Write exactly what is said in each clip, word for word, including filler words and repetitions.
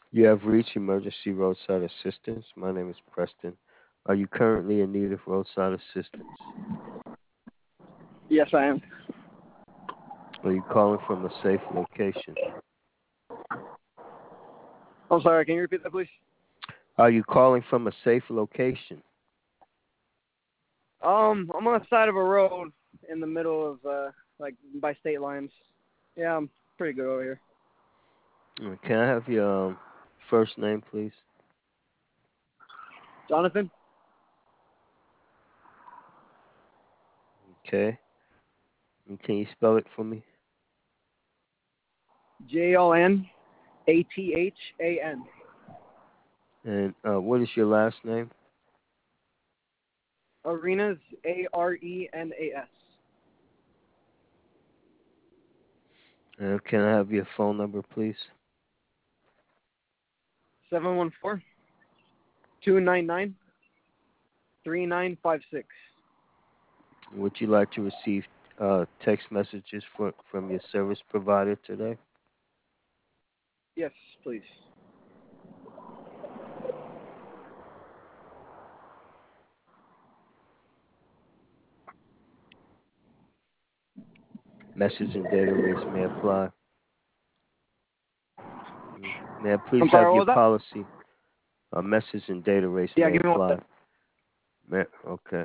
You have reached Emergency Roadside Assistance. My name is Preston. Are you currently in need of roadside assistance? Yes, I am. Are you calling from a safe location? I'm sorry. Can you repeat that, please? Are you calling from a safe location? Um, I'm on the side of a road in the middle of uh, like by state lines. Yeah, I'm pretty good over here. Uh, Can I have your um, first name, please? Jonathan, Okay. And can you spell it for me? J O N A T H A N. And uh, what is your last name? Arenas, A R E N A S. And can I have your phone number, please? Seven one four two nine nine three nine five six. Would you like to receive uh, text messages for, from your service provider today? Yes, please. Message and data rates may apply. Mm. May I I'm please have sorry. your What was that? policy? Uh, message and data rates Yeah, may give me one apply. second. May, okay.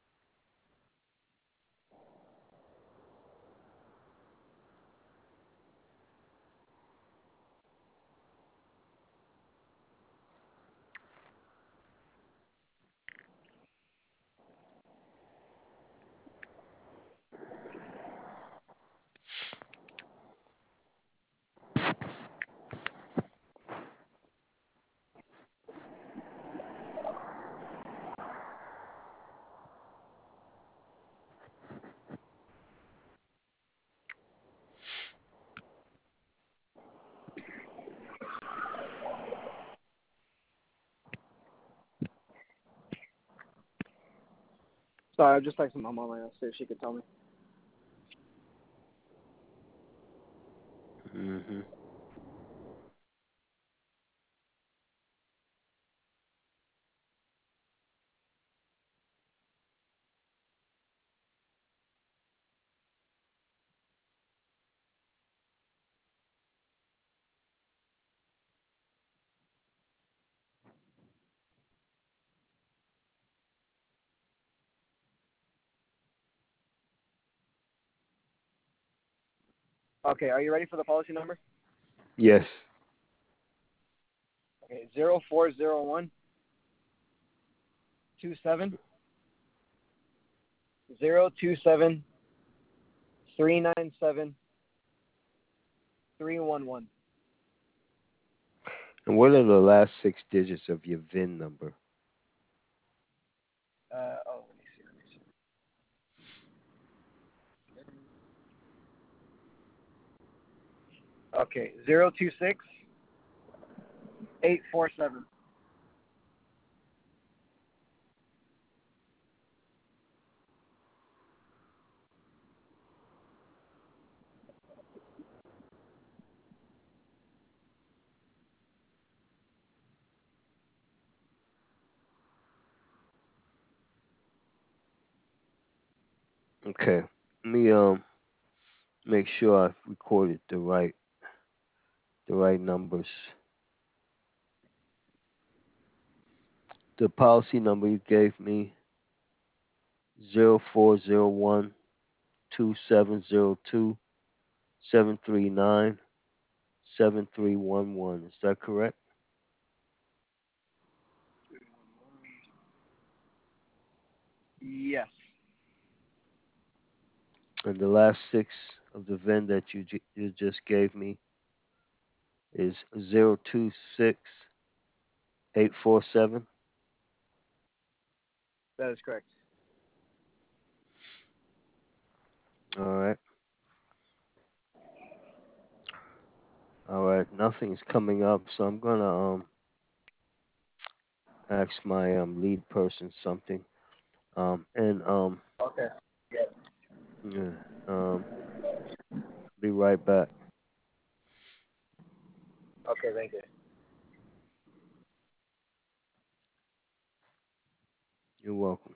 Sorry, I just texted my mom right now, see if she could tell me. hmm Okay, are you ready for the policy number? Yes. Okay, zero four zero one two seven zero two seven three nine seven three one one. And what are the last six digits of your V I N number? Uh, oh, let me see. Let me see. Okay, zero two six eight four seven. Okay. Let me um make sure I recorded the right the right numbers. The policy number you gave me zero four zero one two seven zero two seven three nine seven three one one. Is that correct? Yes, And the last six of the V I N that you ju- you just gave me is zero two six eight four seven. that is correct. All right. All right. Nothing's coming up, so I'm gonna um ask my um lead person something. Um and um Okay. yeah, um be right back. Okay, thank you. You're welcome.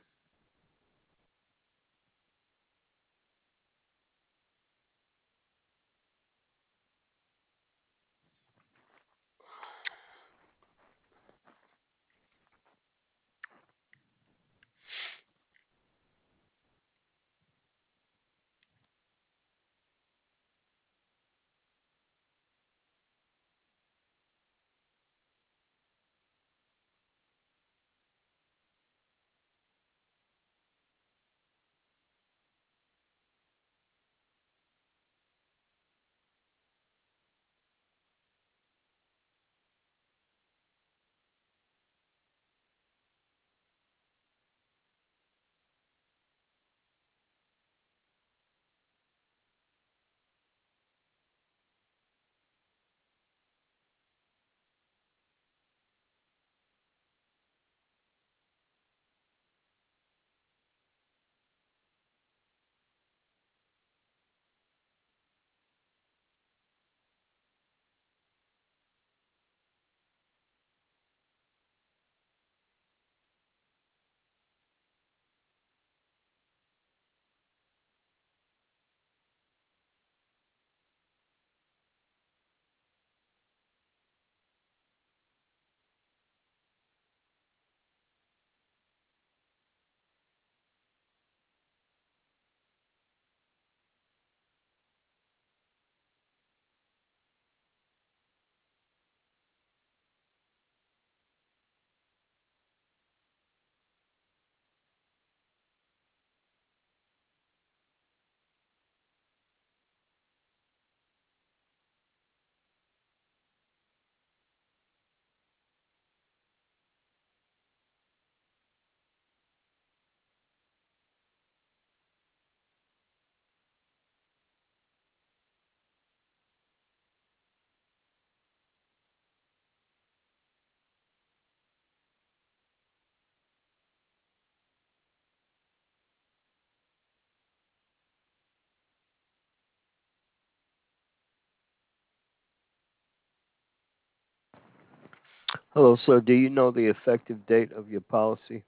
Hello, sir. Do you know the effective date of your policy?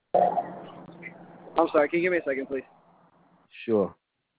I'm sorry. Can you give me a second, please? Sure.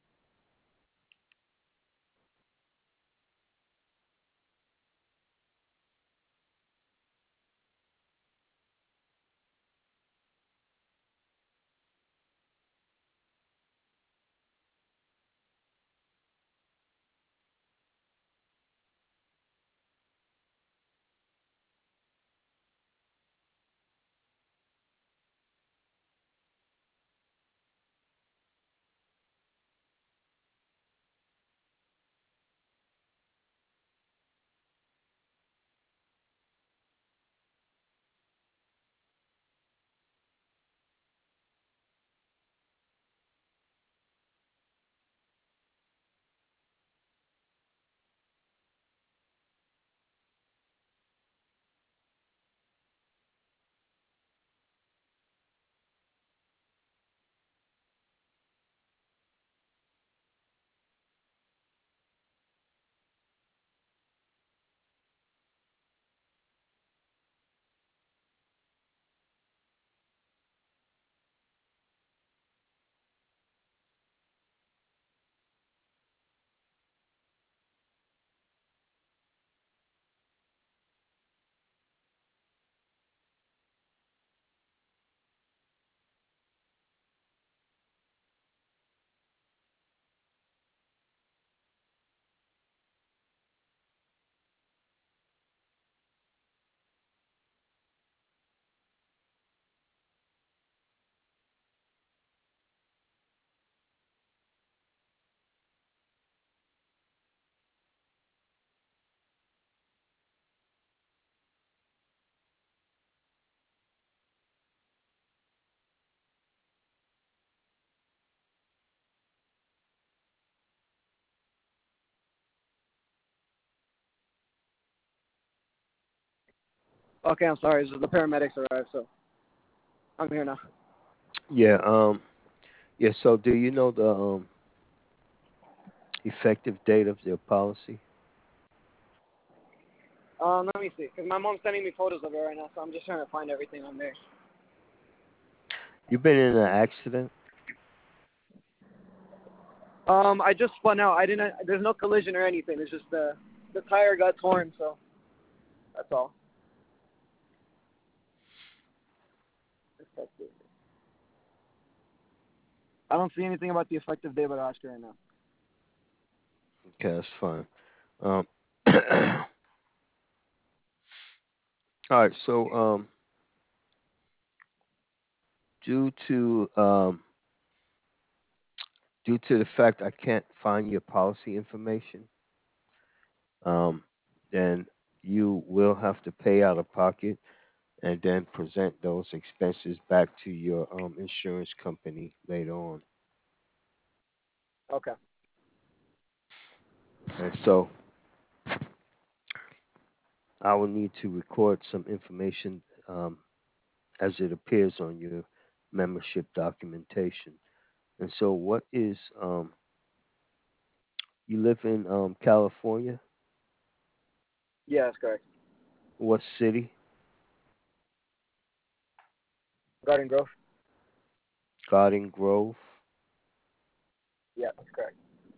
Okay, I'm sorry. The paramedics arrived, so I'm here now. Yeah. Um. Yeah. So, do you know the um effective date of your policy? Um, let me see, because my mom's sending me photos of it right now, so I'm just trying to find everything on there. You been in an accident? Um, I just spun out. I didn't. There's no collision or anything. It's just the the tire got torn, so that's all. I don't see anything about the effective date of the Oscar right now. Okay, that's fine. Um, all right. So, um, due to um, due to the fact I can't find your policy information, um, then you will have to pay out of pocket and then present those expenses back to your um, insurance company later on. Okay. And so I will need to record some information um, as it appears on your membership documentation. And so, what is um, you live in um, California? Yeah, that's correct. What city? Garden Grove. Garden Grove. Yeah, that's correct.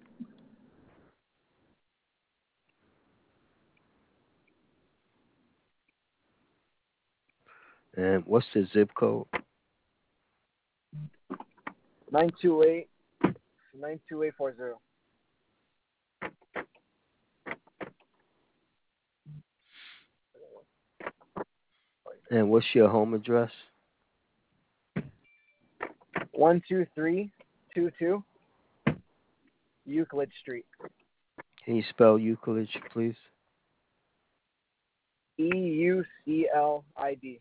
And what's the zip code? Nine two eight nine two eight four zero. And what's your home address? One two three two two Euclid Street. Can you spell Euclid, please? E U C L I D.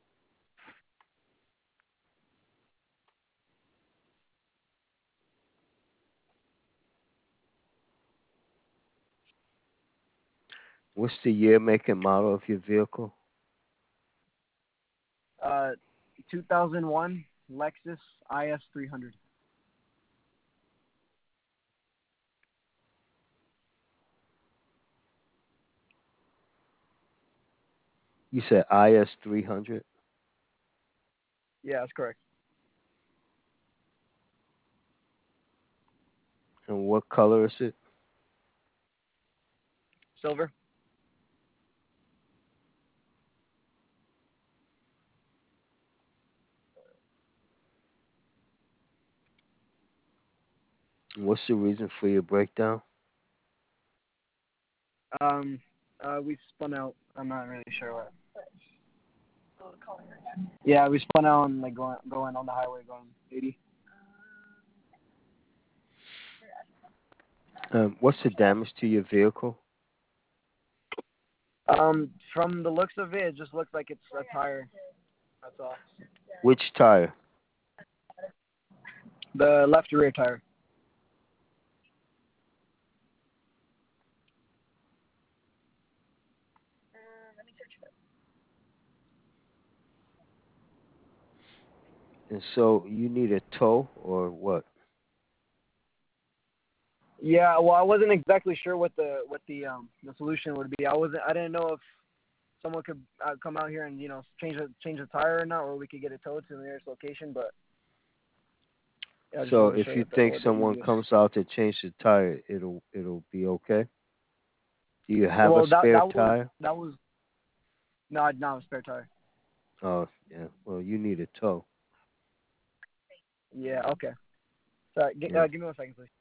What's the year, make, and model of your vehicle? Uh, two thousand one Lexus I S three hundred. You said I S three hundred. Yeah, that's correct. And what color is it? Silver. And what's the reason for your breakdown? Um, uh, we spun out. I'm not really sure what. Yeah, we spun out and like going going on the highway going eighty. Um, what's the damage to your vehicle? Um, from the looks of it, it just looks like it's a tire. That's all. Which tire? The left rear tire. And so you need a tow or what? Yeah, well, I wasn't exactly sure what the what the um the solution would be. I wasn't. I didn't know if someone could uh, come out here and you know change the change the tire or not, or we could get it towed to the nearest location. But yeah, I just So wasn't if sure you what the think what the someone easiest. comes out to change the tire, it'll it'll be okay. Do you have a Well, that spare that was tire? that was no, not a spare tire. Oh yeah. Well, you need a tow. Yeah, okay. Sorry, g- Yeah. uh, give me one second, please.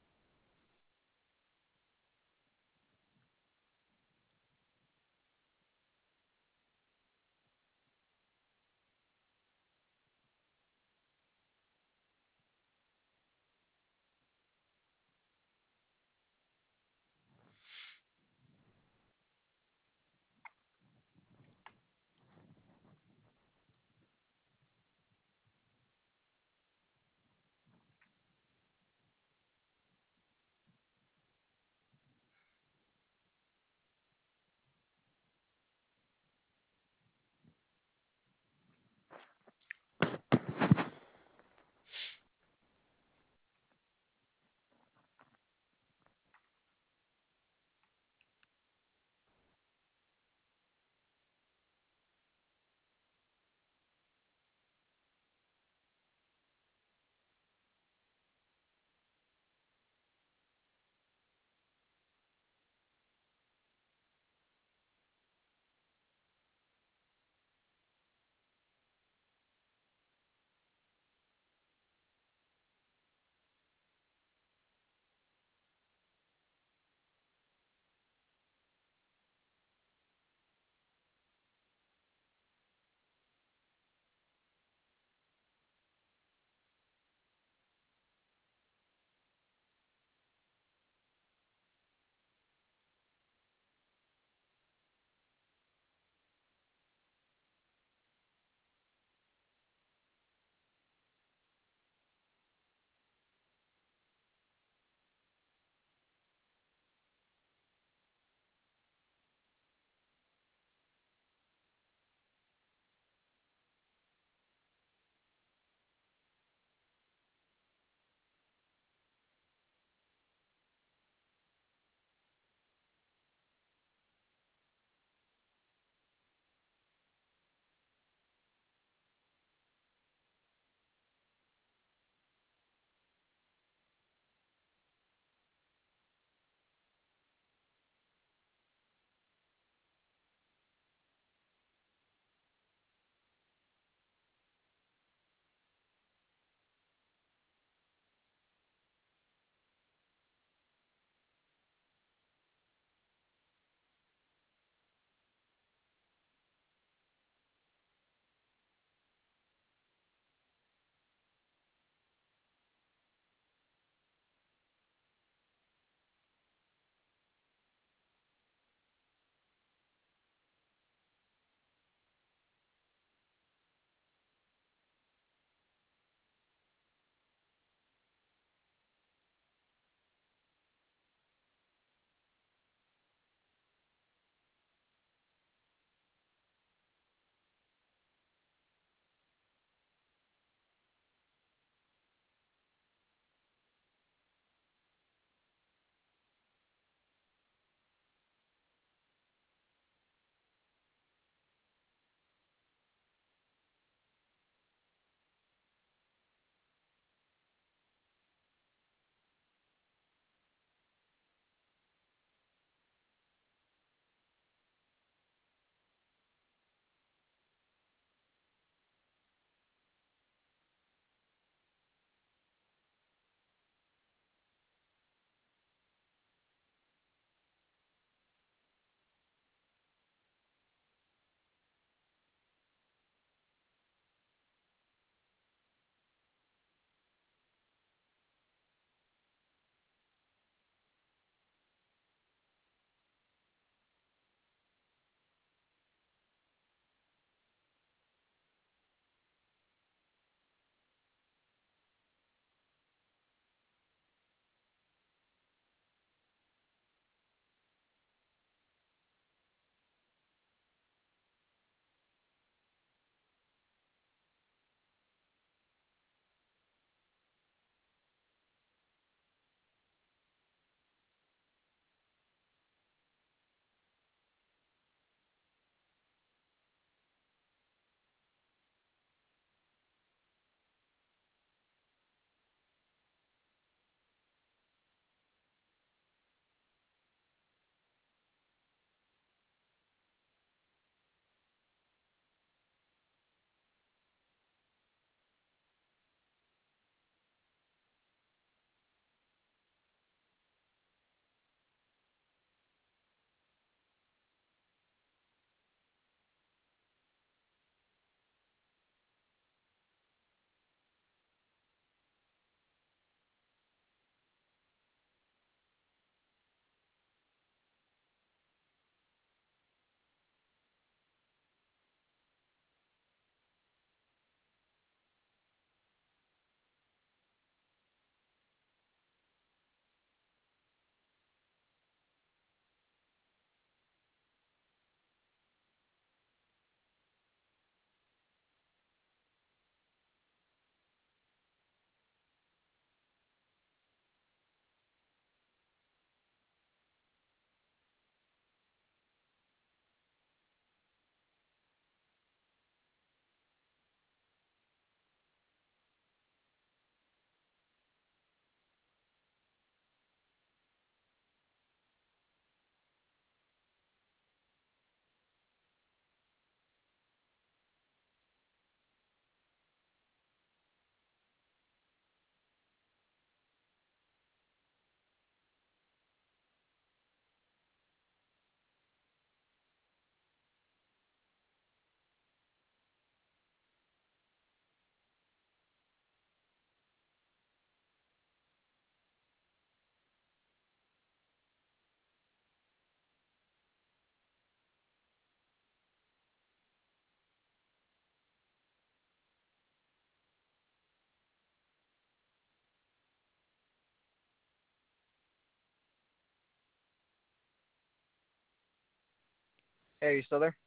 Hey, are you still there?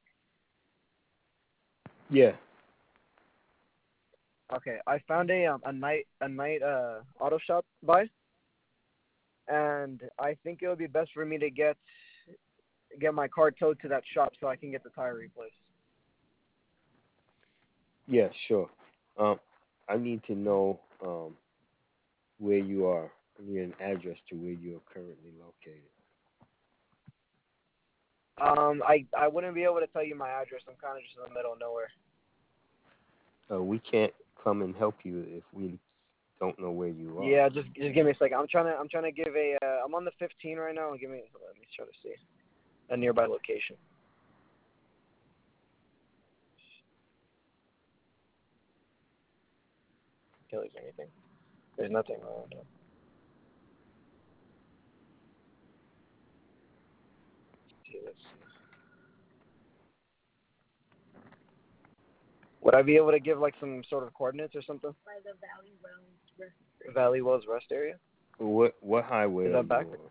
Yeah. Okay, I found a um, a night a night uh auto shop by, and I think it would be best for me to get get my car towed to that shop so I can get the tire replaced. Yeah, sure. Um, I need to know um where you are. I need an address to where you are currently located. Um, I I wouldn't be able to tell you my address. I'm kind of just in the middle of nowhere. Uh, we can't come and help you if we don't know where you are. Yeah, just just give me a second. I'm trying to I'm trying to give a uh, I'm on the fifteen right now. Give me let me try to see a nearby location. Can't lose anything. There's nothing around. See, let's see. Would I be able to give like some sort of coordinates or something? By the Valley Wells Rest. Valley Wells Rest area. What what highway Is are that you back? on?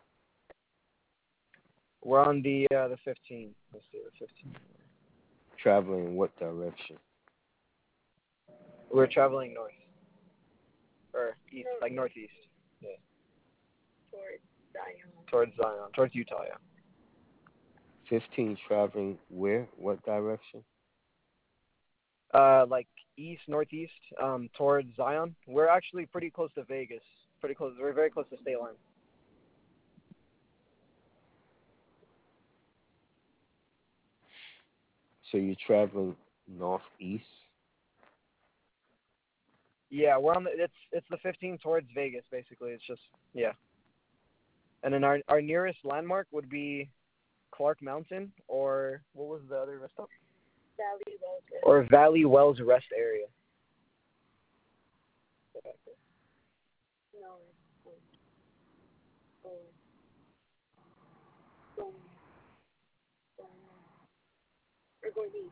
We're on the uh, the fifteen. Let's see the fifteen. Traveling in what direction? We're traveling north or east, like northeast. Yeah. Towards Zion. Towards Zion. Towards Utah. Yeah. fifteen traveling where? What direction? Uh, like east, northeast, um, towards Zion. We're actually pretty close to Vegas. Pretty close. We're very close to state line. So you're traveling northeast? Yeah, we're on the. It's it's the fifteen towards Vegas. Basically, it's just yeah. And then our our nearest landmark would be Clark Mountain, or what was the other rest stop? Valley Wells. Or Valley Wells Rest Area. No. We're going east.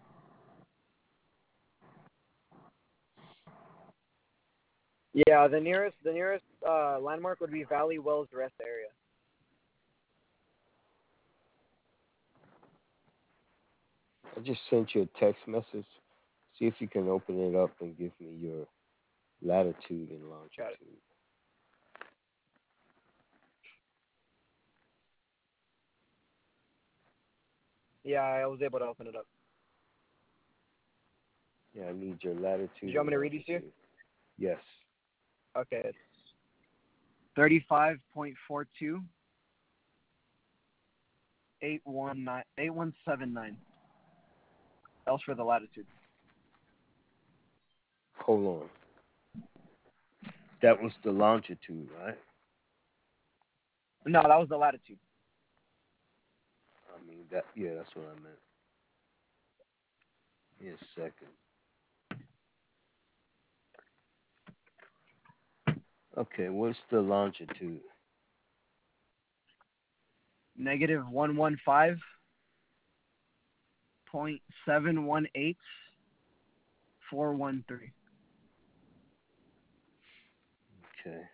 Yeah, the nearest the nearest uh, landmark would be Valley Wells Rest Area. I just sent you a text message. See if you can open it up and give me your latitude and Got it. longitude. Yeah, I was able to open it up. Yeah, I need your latitude. Do you want me to read these to you? Yes. Okay, it's thirty-five point four two eight one nine eight one seven nine. Else for the latitude. Hold on. That was the longitude, right? No, that was the latitude. I mean that. Yeah, that's what I meant. Give me a second. Okay, what's the longitude? Negative one one five point seven one eight four one three. Okay.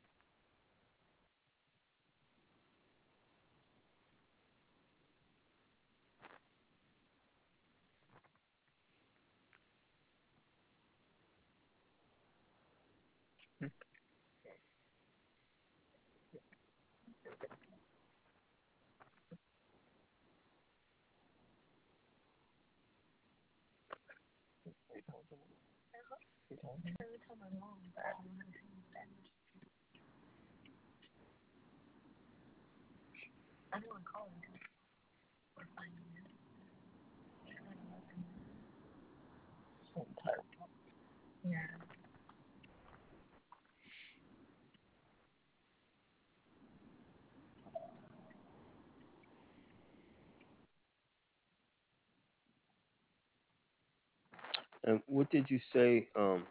And what did you say? Um,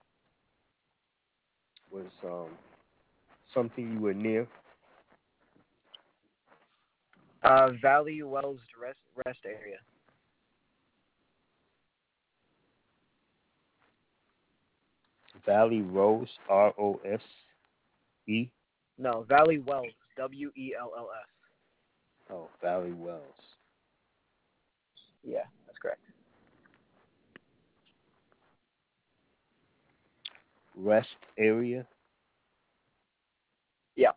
was um something you were near? Uh, Valley Wells Rest Rest Area. Valley Rose, R O S E. No, Valley Wells, W E L L S. Oh, Valley Wells. Yeah, that's correct. Rest area. Yeah.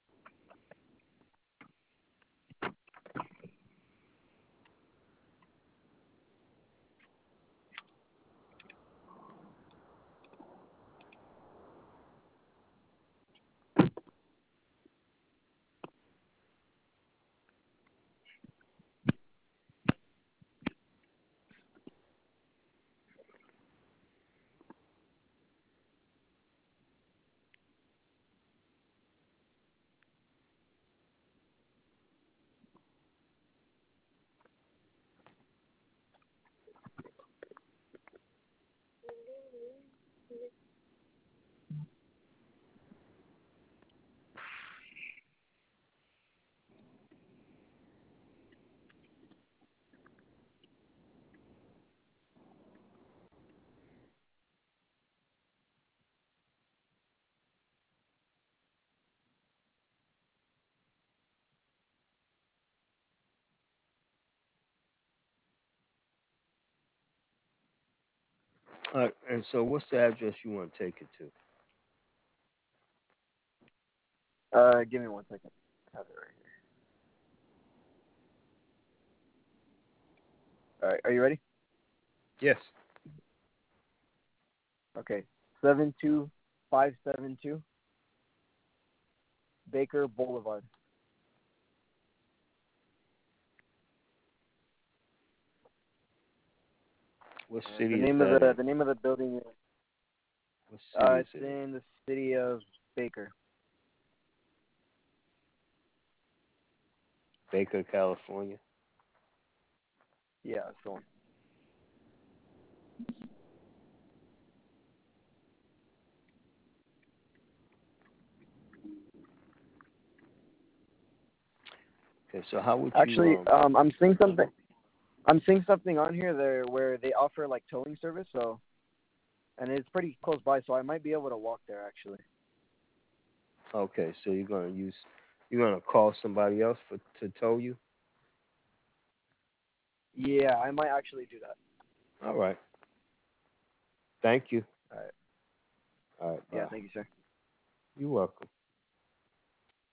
All right, and so what's the address you want to take it to? Uh, give me one second. I have it right here. All right, are you ready? Yes. Okay. Seven two five seven two Baker Boulevard. What And the city is name of that the in? the name of the building is What uh city is it's it in? in the city of Baker. Baker, California. Yeah, that's the one. Okay, so how would you Actually, um? um, I'm seeing something. I'm seeing something on here there where they offer like towing service. So, and it's pretty close by, so I might be able to walk there actually. Okay, so you're gonna use, you're gonna call somebody else for to tow you. Yeah, I might actually do that. All right. Thank you. All right. All right. Yeah, Bye. thank you, sir. You're welcome.